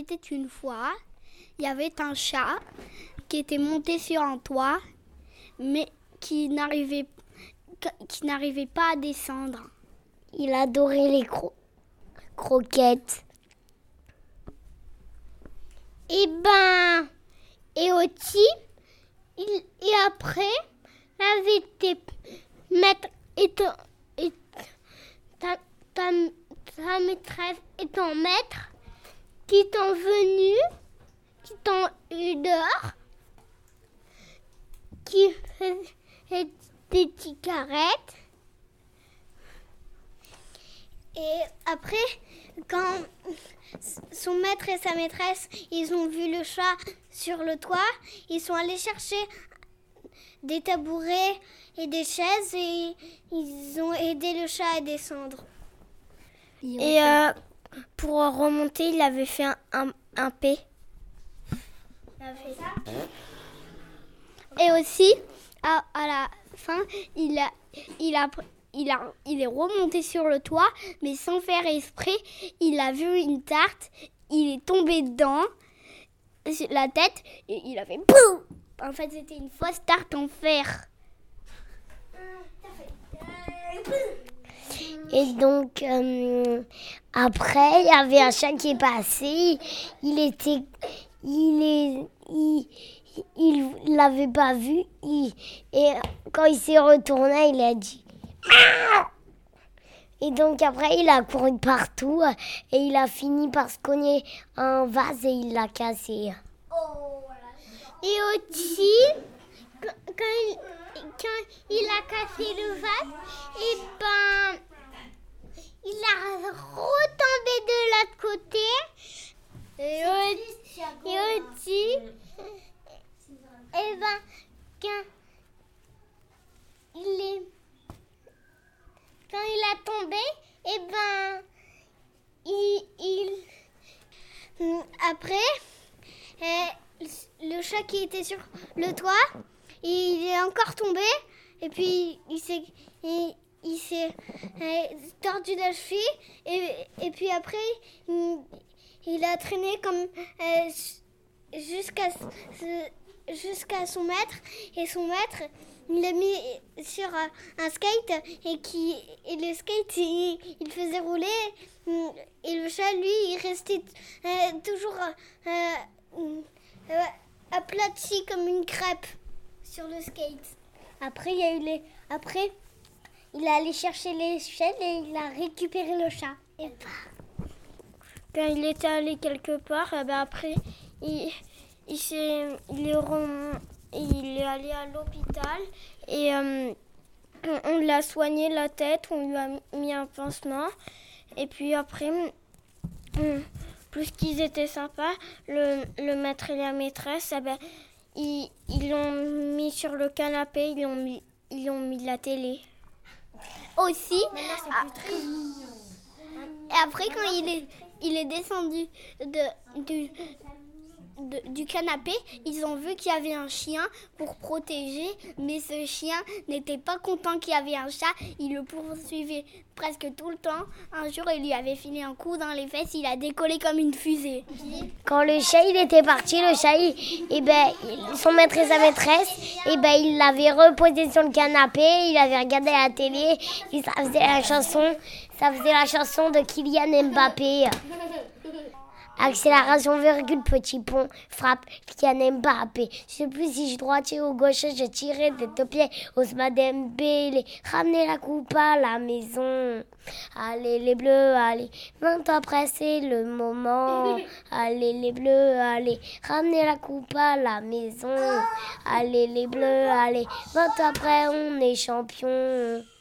était une fois, il y avait un chat qui était monté sur un toit, mais qui n'arrivait pas à descendre. Il adorait les croquettes. Et aussi, et après, il y avait tes maîtres et ta maîtresse et ton maître qui t'ont eu dehors, qui faisaient des cigarettes. Et après, quand son maître et sa maîtresse, ils ont vu le chat sur le toit, ils sont allés chercher des tabourets et des chaises et ils ont aidé le chat à descendre. Et pour remonter, il avait fait un P. Il a fait ça. Et aussi, à la fin, il est remonté sur le toit, mais sans faire exprès. Il a vu une tarte, il est tombé dedans, sur la tête, et il a fait boum. En fait, c'était une fausse tarte en fer. Et donc, après, il y avait un chat qui est passé. Il l'avait pas vu. Et quand il s'est retourné, il a dit ah! Et donc après, il a couru partout et il a fini par se cogner un vase et il l'a cassé. Et aussi, quand il a cassé le vase, il a retombé de l'autre côté. Et aussi, quand il a tombé, après, le chat qui était sur le toit, il est encore tombé et puis il s'est tordu la cheville et puis après il a traîné comme jusqu'à son maître et son maître il l'a mis sur un skate et le skate il faisait rouler et le chat lui il restait toujours aplati comme une crêpe sur le skate. Après il est allé chercher l'échelle et il a récupéré le chat. Et quand il était allé quelque part, après il est allé à l'hôpital et on l'a soigné la tête, on lui a mis un pansement et puis après, plus qu'ils étaient sympas, le maître et la maîtresse, ils l'ont mis sur le canapé, ils ont mis la télé. Aussi, et après quand il est descendu du canapé, ils ont vu qu'il y avait un chien pour protéger, mais ce chien n'était pas content qu'il y avait un chat, il le poursuivait presque tout le temps. Un jour, il lui avait filé un coup dans les fesses, il a décollé comme une fusée. Quand le chat il était parti, le chat, son maître et sa maîtresse, il l'avait reposé sur le canapé, il avait regardé la télé, et ça faisait la chanson de Kylian Mbappé. Accélération, virgule, petit pont, frappe, Kylian Mbappé. Je sais plus si je droitier ou gauche, je tirais des deux pieds. Ousmane Dembélé, ramenez la coupe à la maison. Allez les bleus, allez, maintenant après c'est le moment. Allez les bleus, allez, ramenez la coupe à la maison. Allez les bleus, allez, maintenant après on est champion.